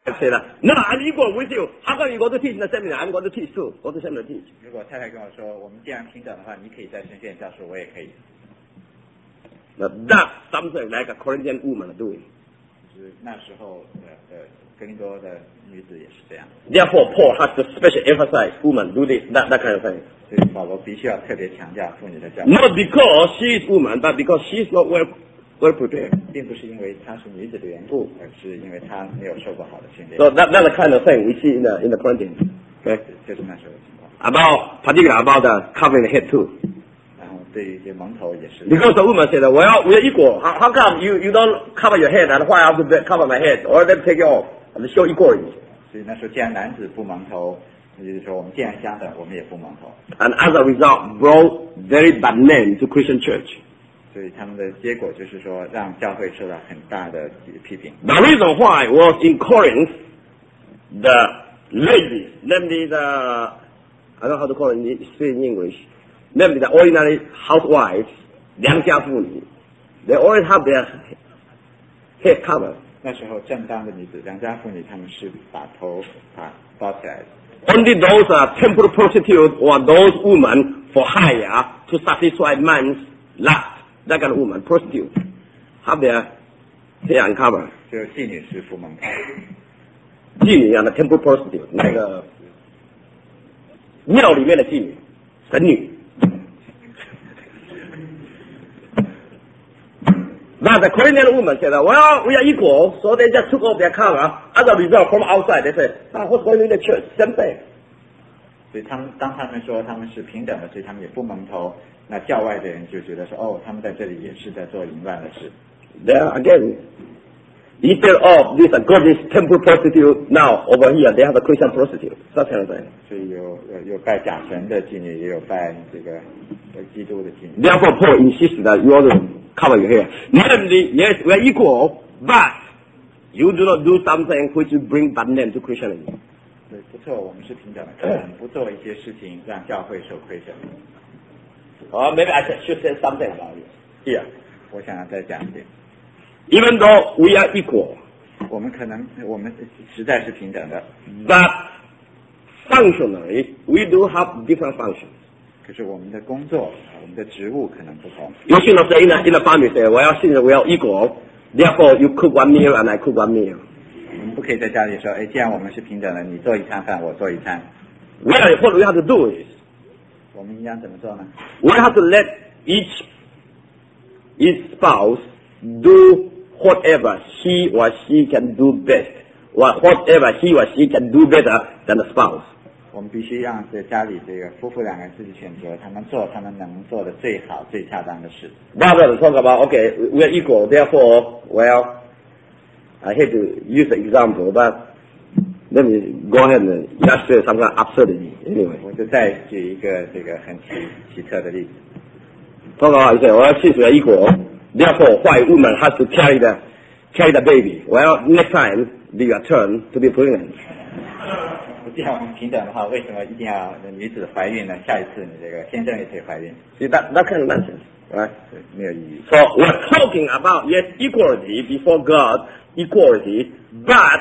say that, no, I'm equal with you. How come you go to teach in the seminar? I'm going to teach too. Go to seminar teach. 如果太太跟我说，我们既然平等的话，你可以在神学院教书，我也可以。 Now, that's something like a Corinthian woman are doing. 就是那时候哥林多的女子也是这样。 Therefore, Paul has to specially emphasize woman do this, that kind of thing. 所以保罗必须要特别强调妇女的教育。 Not because she is woman, but because she is not well prepared. 并不是因为她是女子的缘故，而是因为她没有受过好的训练。 So that's the kind of thing we see in the Corinthians. Okay? 就是那时候的情况。 Particularly about the covering the head too. 然后对于这蒙头也是。 Because the woman said, well, we are equal. How come you don't cover your head and why I have to cover my head? Or then take it off and show equality. 所以那时候既然男子不蒙头，也就是说我们既然相等，我们也不蒙头。 And as a result, brought very bad name to Christian church. 所以他们的结果就是说，让教会受到很大的批评。 The reason why was in Corinth, the ladies, namely I don't know how to call it in English, namely the ordinary housewives, 良家妇女, they always have their head covered. 那时候正当的女子，良家妇女，她们是把头包起来的。 Only those temple prostitutes or those women for hire to satisfy man's lust, that kind of woman, prostitute, have their hair uncovered. 只有妓女是不蒙头。 妓女的 temple prostitute, 那个庙里面的妓女，神女。Now the Corinthian woman said, well, we are equal, so they just took off their cover. As a result, from outside, they said, what's going on in the church? Same thing. 所以当他们说他们是平等的，所以他们也不蒙头。那教外的人就觉得说，哦，他们在这里也是在做淫乱的事。 There again, instead of this godless temple prostitute, now over here they have a Christian prostitute. Such kind of thing. 所以有拜假神的妓女，也有拜这个基督的妓女。 Therefore, Paul insists that you ought to cover your hair. Namely, yes, we are equal, but you do not do something which will bring bad name to Christianity. 对，不错，我们是平等的，可能不做一些事情让教会受亏损。 Or maybe I should say something about it here. 我想要再讲一点。 Even though we are equal, 我们实在是平等的， but functionally we do have different functions. 可是我们的工作、我们的职务可能不同。 You should not say in a family say, well, since we are equal, therefore you cook one meal and I cook one meal. 我们不可以在家里说，哎，既然我们是平等的，你做一餐饭，我做一餐。 What we have to do is, 我们应该怎么做呢？ we have to let each spouse do whatever he or she can do best, or whatever he or she can do better than the spouse. 我们必须让在家里这个夫妇两个人自己选择，他们做他们能做的最好、最恰当的事。 Rather than talk about, okay, we are equal, therefore, well, I hate to use the example, but let me go ahead and illustrate some kind of absurdity anyway. 我就再举一个这个很奇特的例子。 Talk about, you say, well, since we are equal, therefore, why woman has to carry the baby? Well, next time, be your turn to be pregnant. 既然我们平等的话，为什么一定要女子怀孕呢？下一次你这个先生也可以怀孕。 See, that kind of nonsense, right? 没有意义。 So we're talking about, yes, equality before God, equality, but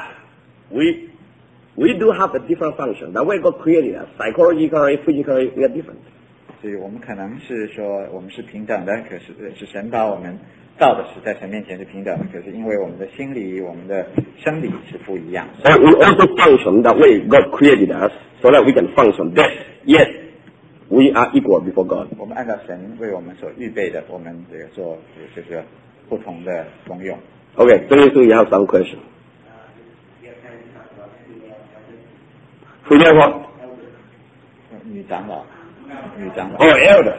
we do have a different function. The way God created us, psychologically, physically, we are different. 所以我们可能是说我们是平等的，可是是神把我们造的是在神面前是平等的，可是因为我们的心理、我们的生理是不一样。 So we also function the way God created us, so that we can function best. Yes, we are equal before God. 我们按照神为我们所预备的，我们这个做就是不同的功用。 Okay, so you have some question. female what? 女长老。 Oh, elders.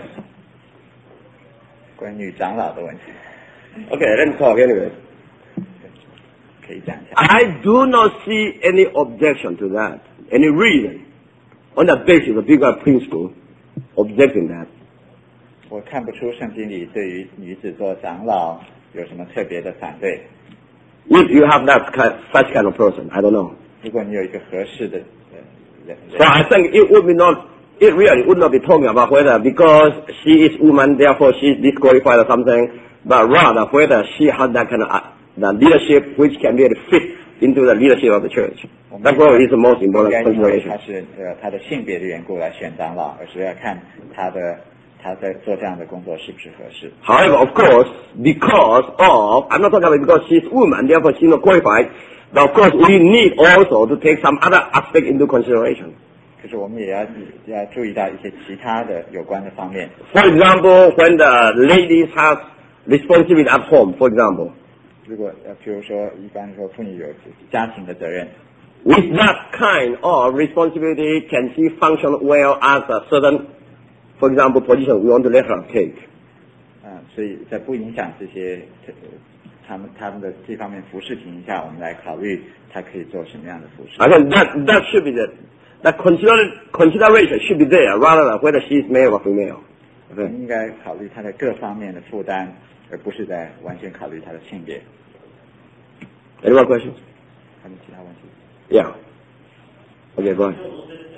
关于女长老的问题。 Okay, let me talk anyway. 可以讲一下。 I do not see any objection to that, any reason, on the basis of bigger principle, objecting that. 我看不出圣经里对于女子做长老有什么特别的反对。 If you have such kind of person, I don't know. 如果你有一个合适的人。 So I think it really would not be talking about whether because she is woman, therefore she is disqualified or something, but rather whether she has that kind of the leadership which can really fit into the leadership of the church. That probably is the most important 应该因为 consideration. 他是他的性别的缘故来选长老，而是要看他在做这样的工作是不是合适。 However, of course, because of, I'm not talking about because she's woman, therefore she's not qualified, but of course we need also to take some other aspect into consideration. 可是我们也要注意到一些其他的有关的方面。 For example, when the ladies have responsibility at home, for example, 如果比如说一般说妇女有家庭的责任， with that kind of responsibility, can she function well as a certain, for example, position we want to let her take? 所以在不影响这些他们的这方面服侍情况下，我们来考虑他可以做什么样的服侍。 I think that should be that consideration should be there rather than whether she is male or female. 我们应该考虑他的各方面的负担，而不是在完全考虑他的性别。 Any more questions? 还有其他问题？ Yeah. Okay, go ahead.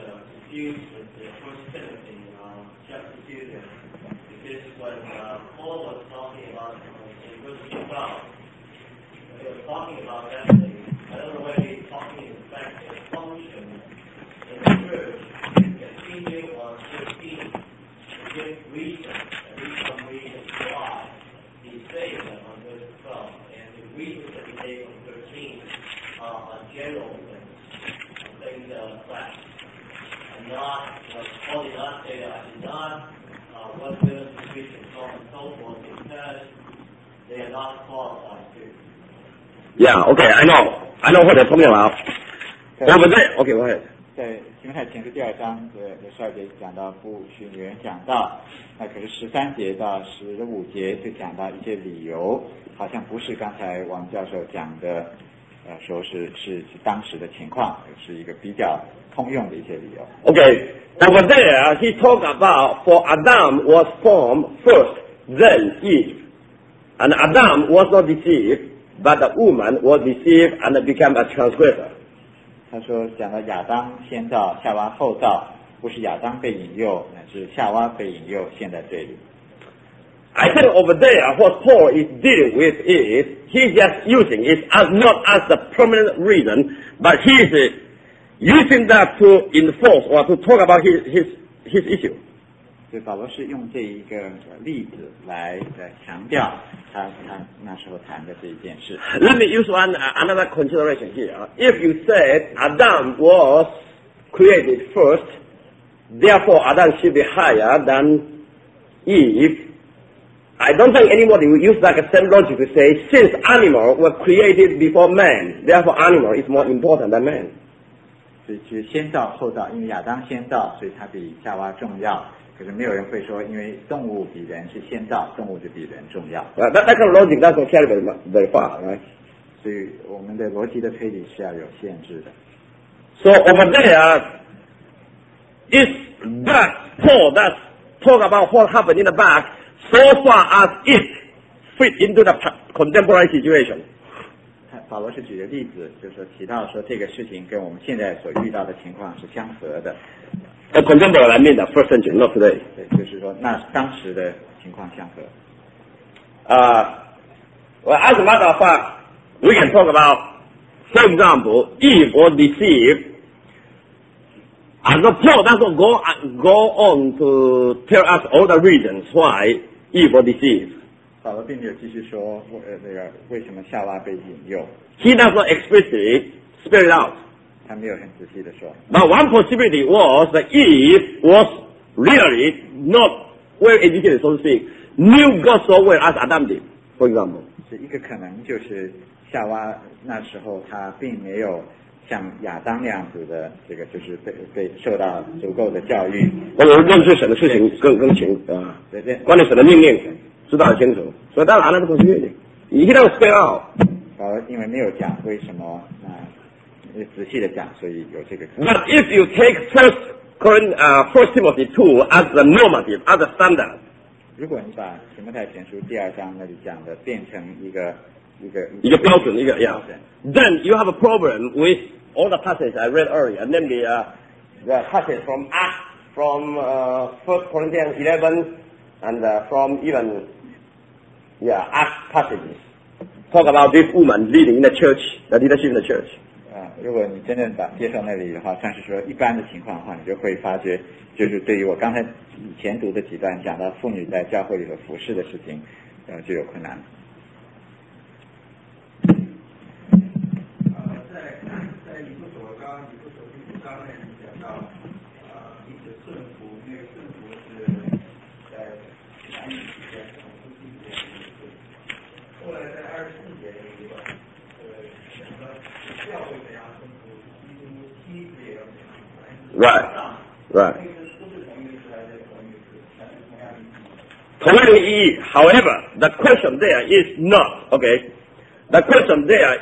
Talking about destiny, I don't know whether he's talking in fact a function in the church to continue on 13 to give reason, at least some reason why he's saying that on verse 12. And the reasons that he gave on 13 are general things that and not, Paul did not say that I did not what women to preach and so on and so forth because they are not qualified to. Yeah, okay, I know what they're talking about. Over there, okay, go ahead. 在提摩太前书第2章的12节讲到不许女人讲道，那可是13节到15节就讲到一些理由，好像不是刚才王教授讲的，说是当时的情况，是一个比较通用的一些理由。 Okay, over there he talked about for Adam was formed first, then Eve, and Adam was not deceived, but the woman was deceived and became a transgressor. 他说讲到亚当先造，夏娃后造，不是亚当被引诱，乃是夏娃被引诱陷在罪里。 I think over there what Paul is dealing with is he's just using it as not as the permanent reason, but he is using that to enforce or to talk about his issue. 所以保罗是用这一个例子来强调他那时候谈的这一件事。 Let me use another consideration here. If you said Adam was created first, therefore Adam should be higher than Eve, I don't think anybody will use that same logic to say since animals were created before man, therefore animal is more important than man. 所以是先造后造，因为亚当先造，所以他比夏娃重要。可是没有人会说，因为动物比人是先造，动物就比人重要。 That kind of logic doesn't carry very far, right? 所以我们的逻辑的推理是要有限制的。 So over there, is that Paul that talk about what happened in the back so far as it fit into the contemporary situation? 保罗是举的例子，就是说提到说这个事情跟我们现在所遇到的情况是相合的。 The contemporary, I mean the first century, not today. 对，就是说那当时的情况相合。 Well, as a matter of fact, we can talk about, for example, Eve was deceived, and Paul doesn't go on to tell us all the reasons why Eve was deceived. 保罗并没有继续说那个为什么夏娃被引诱， He does not explicitly spell it out. 他没有很仔细的说。 But one possibility was that Eve was really not well educated, so to speak, knew God so well as Adam did, for example. 是一个可能就是夏娃那时候她并没有像亚当那样子的这个就是被受到足够的教育。 我认识神的事情更清啊，关于神的命令知道很清楚，所以当然那个possibility. He doesn't spell out. 因为没有讲为什么仔细的讲，所以有这个。 But if you take First Timothy 2 as the normative, as the standard, 如果你把提摩太前书2章那里讲的变成一个标准，yeah, then you have a problem with all the passages I read earlier, namely the passage from Acts, from 1 Corinthians 11, and from even Acts passages. talk about this woman leading in the church, the leadership in the church. 如果你真正接受那里的话，算是说一般的情况的话，你就会发觉，就是对于我刚才以前读的几段讲到妇女在教会里的服侍的事情，就有困难。 在以弗所第5章呢，讲到彼此顺服，那个顺服是在男女之间、夫妻之间的一个。后来在24节那个地方，讲到教会怎样顺服，基督妻子也要怎样。 Right. 都是同一个词还是同一个词？还是同样的意思？ 同样的意义。However, the question there is not okay. The question there.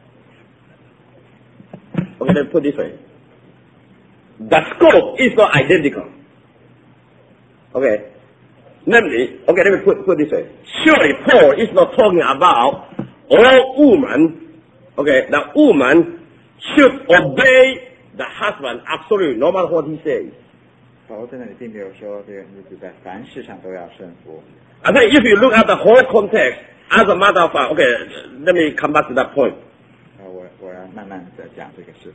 Okay, let me put it this way. The scope is not identical. Okay. Namely, okay, let me put it this way. Surely Paul is not talking about all women. Okay, the woman should obey the husband absolutely, no matter what he says. 保罗在那里并没有说这个女子在凡事上都要顺服。 I think if you look at the whole context, as a matter of fact, okay, let me come back to that point. 我要慢慢的讲这个事。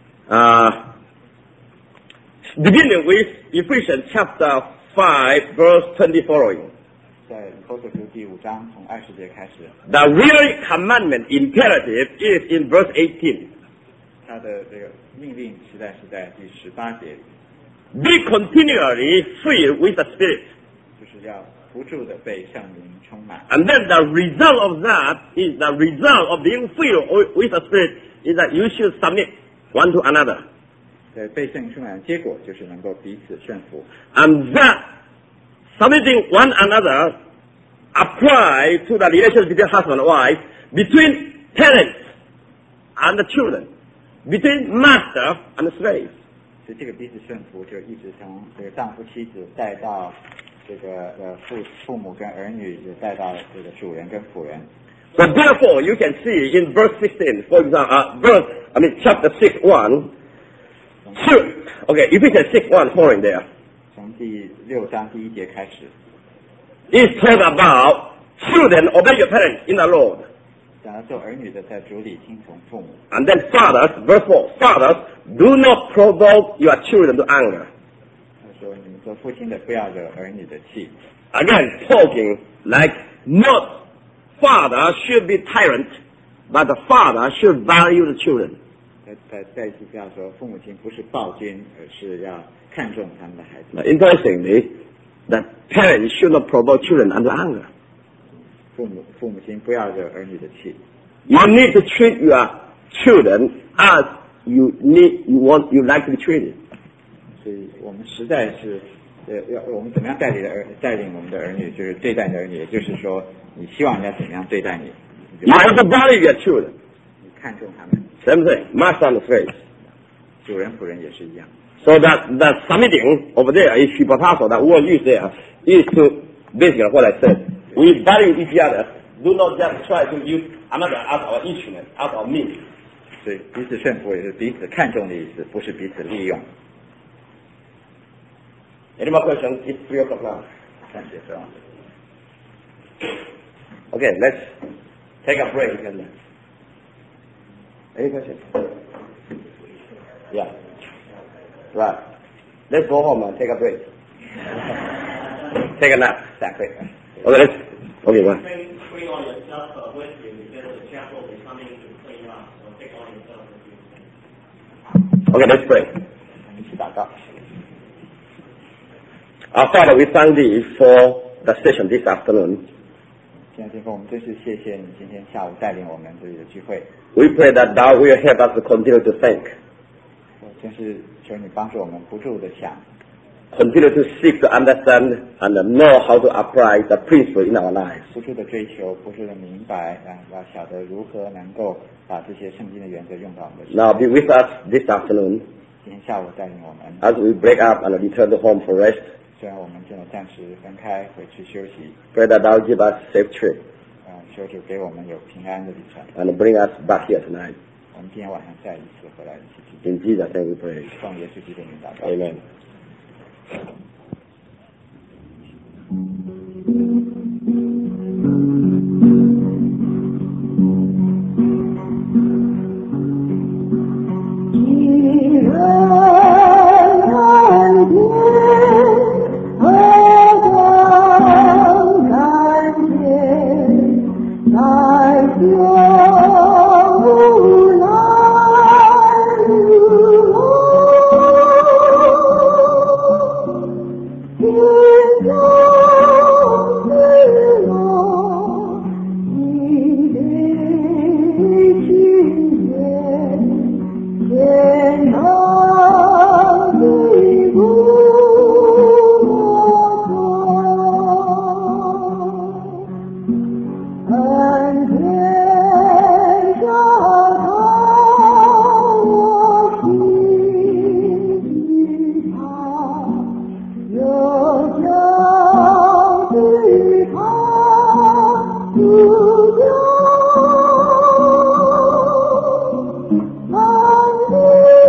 Beginning with Ephesians chapter 5, verse 20 following. 在以弗所书第5章从20节开始。 The real commandment imperative is in verse 18. 他的这个命令实在是在第18节。 Be continually filled with the Spirit. 就是要不住的被圣灵充满。 And then the result of that is the result of being filled with the Spirit is that you should submit one to another. 被圣灵充满的结果就是能够彼此顺服。 And that submitting one another apply to the relationship between husband and wife, between parents and the children, between master and slave. 所以这个彼此顺服就一直从这个丈夫妻子带到这个父母跟儿女，也带到这个主人跟仆人。 So therefore, you can see in verse 16, for example, chapter 6:1. Okay, Ephesians 6:1 following there. 从第6章第1节开始。 It's talking about children obey your parents in the Lord. 讲到做儿女的在主里听从父母。 And then fathers, verse 4, fathers, do not provoke your children to anger. 他说你们做父亲的不要惹儿女的气。 Again, talking like not father should be tyrant, but the father should value the children. 再一次这样说，父母亲不是暴君，而是要看重他们的孩子。 But interestingly, the parents should not provoke children unto anger. 父母亲不要惹儿女的气。 You need to treat your children as you like to be treated. 所以我们实在是我们怎么样带领我们的儿女，就是对待你的儿女，也就是说，你希望人家怎么样对待你。 You have to value your children. 你看重他们。 Same thing, master and slave. 主人仆人也是一样。 So that the submitting over there, if you proposal that word used there, is to basically what I said. We value each other. Do not just try to use another as our instrument, as our means. 所以彼此顺服也是彼此看重的意思，不是彼此利用。 Any more questions? It's 3 o'clock now. 3节是吧 Okay, let's take a break. Any questions? Yeah. Right. Let's go home and take a break. Take a nap. Okay, let's. Okay, go. Bring all your stuff with you because the chapel will be coming to clean up. So take all your stuff with you. Okay, let's pray. 我们一起祷告。 Our Father, we thank Thee for the session this afternoon. 现在天父，我们真是谢谢你今天下午带领我们这里的聚会。 We pray that Thou will help us to continue to think, 我真是求你帮助我们不住的想， continue to seek to understand and know how to apply the principle in our lives. 不住的追求，不住的明白，要晓得如何能够把这些圣经的原则用到我们的身上。 Now be with us this afternoon 今天下午带领我们， as we break up and return to home for rest. 虽然我们现在暂时分开回去休息， Pray that Thou give us safe trip 求主给我们有平安的旅程。 and bring us back here tonight. 我们今天晚上再一次回来一起聚集。 In Jesus' name we pray. 奉耶稣基督的名祷告。 Amen. Thank you.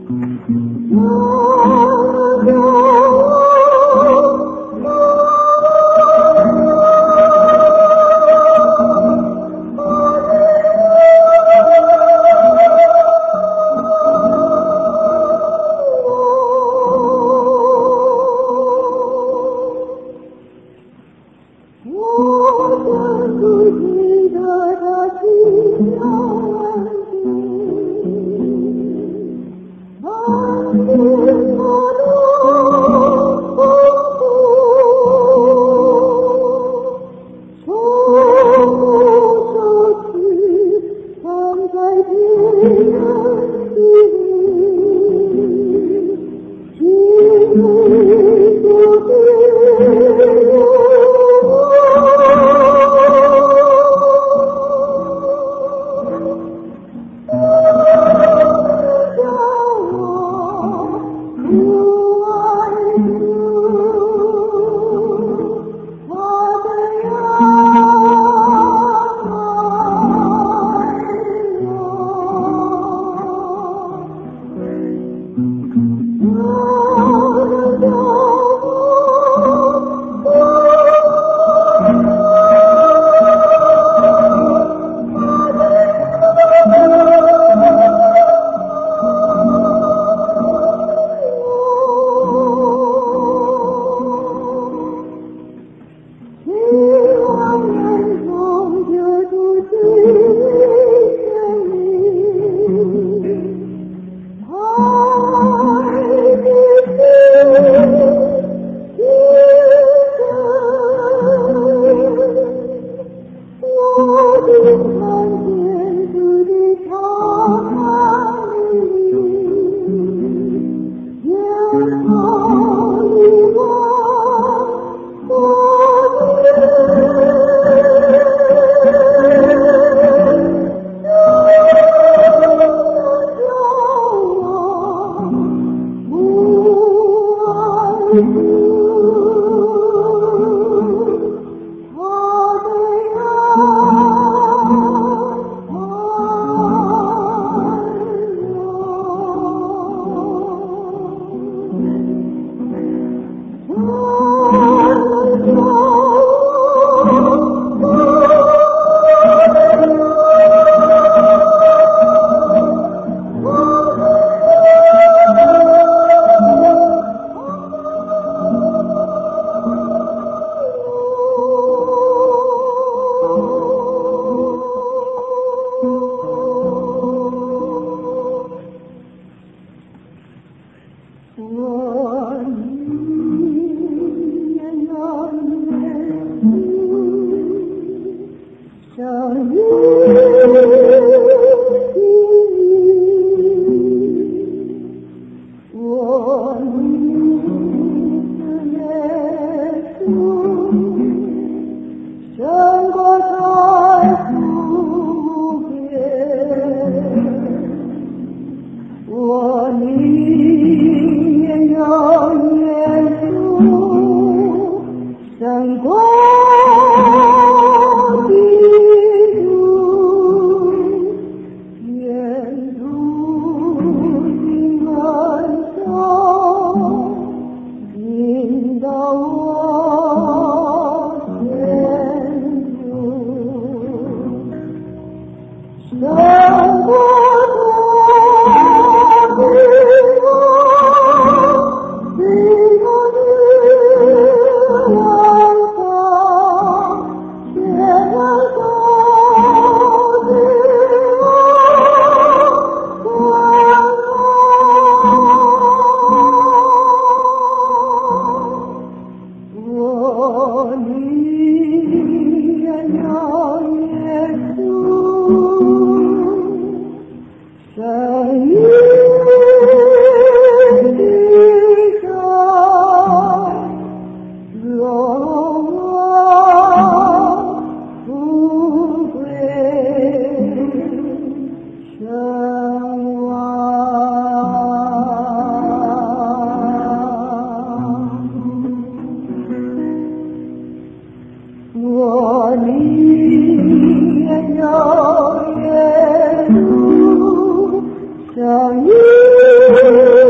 生活的 Lord.